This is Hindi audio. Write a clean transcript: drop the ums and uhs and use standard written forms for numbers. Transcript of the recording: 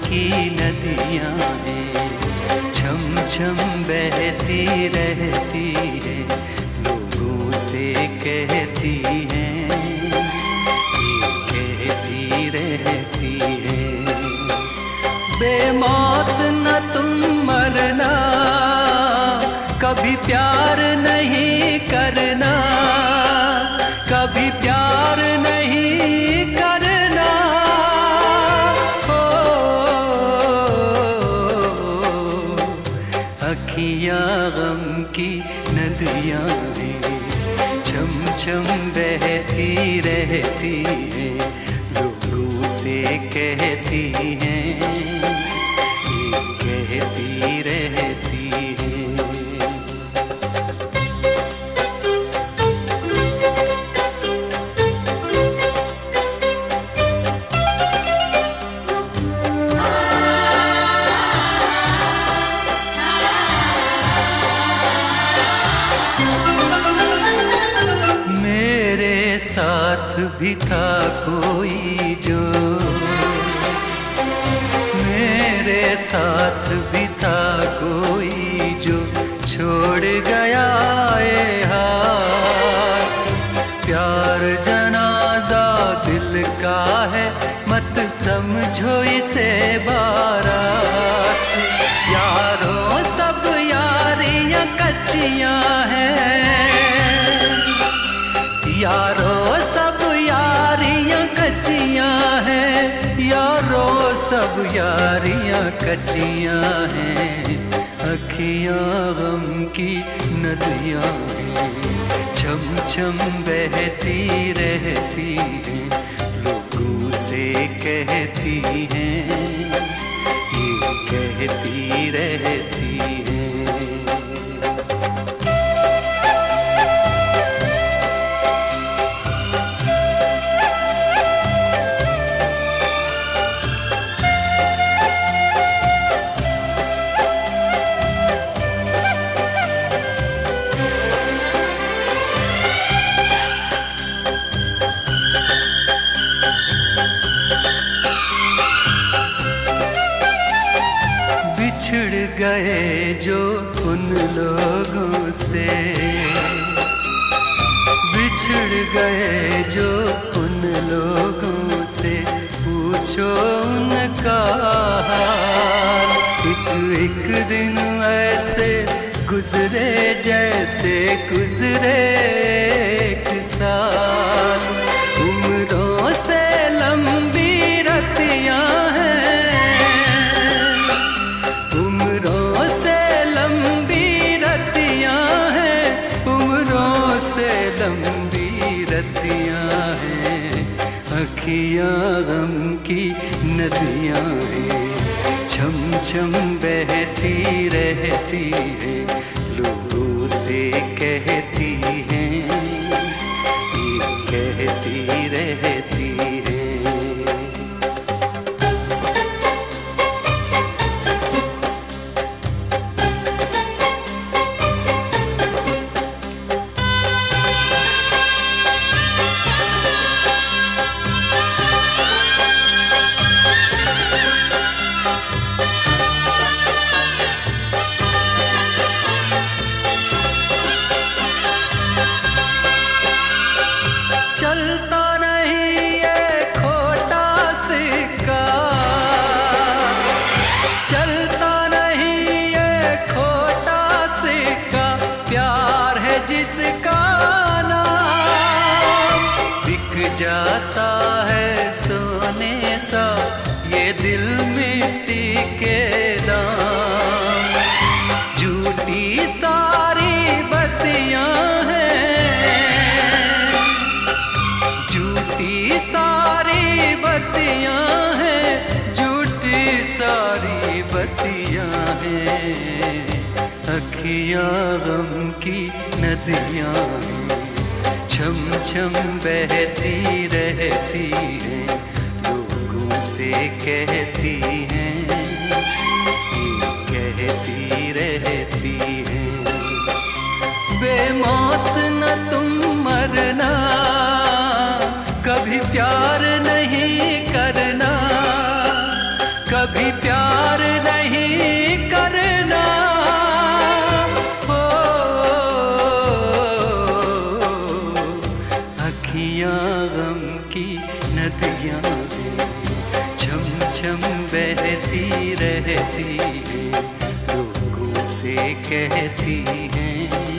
की नदियाँ हैं, छम छम बहती रहती है, लोगों से कहती हैं, ये कहती रहती है। बेमौत न तुम मरना, कभी प्यार नहीं करना, कभी प्यार नहीं करना। अखियाँ गम की नदियाँ हैं, छम छम बहती रहती है, लोगों से कहती हैं, ये कहती रहती है। साथ भी था कोई जो, मेरे साथ भी था कोई जो छोड़ गया ये हाथ। प्यार जनाजा दिल का है, मत समझो इसे बारात। यारों सब यारियां कच्चियां हैं, यारों सब यारियां कच्चियां हैं, यारों सब यारियां कच्चियां हैं। अखियां गम की नदियां हैं, छम छम बहती रहती हैं, लोगों से कहती हैं, ये कहती रहती हैं। बिछड़ गए जो उन लोगों से, बिछड़ गए जो उन लोगों से, पूछो उनका हाल। एक दिन ऐसे गुजरे जैसे गुजरे एक साल। उम्रों से लंबी रतियां से लंबी रतियां हैं। अखियां गम की नदियां हैं, छम छम बहती रहती है, लोगों से कहती हैं, ये कहती रहती है। चलता नहीं ये खोटा सिक्का, चलता नहीं ये खोटा सिक्का, प्यार है जिसका नाम। बिक जाता है सोने सा ये दिल मिट्टी के दाम। झूठी सारी बत्तियां सारी बत्तियां हैं, झूठी सारी बत्तियां हैं। अखियां गम की नदियां हैं, छम छम बहती रहती हैं, लोगों से कहती हैं, ये कहती रहती हैं। बेमौत न तुम मरना, कभी प्यार नहीं करना, कभी कभी प्यार नहीं करना हो। अखियां गम की नदियां हैं, झम झम बहती रहती हैं, लोगों से कहती हैं